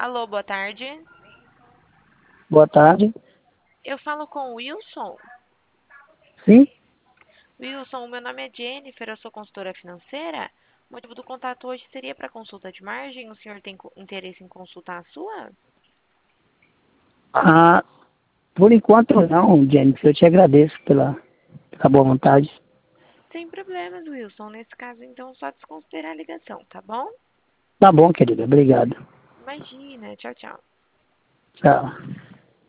Alô, boa tarde. Boa tarde. Eu falo com o Wilson. Sim? Wilson, meu nome é Jennifer, eu sou consultora financeira. O motivo do contato hoje seria para consulta de margem. O senhor tem interesse em consultar a sua? Ah, por enquanto não, Jennifer. Eu te agradeço pela boa vontade. Sem problemas, Wilson. Nesse caso, então, só desconsiderar a ligação, tá bom? Tá bom, querida. Obrigado. Imagina. Tchau, tchau. Tchau.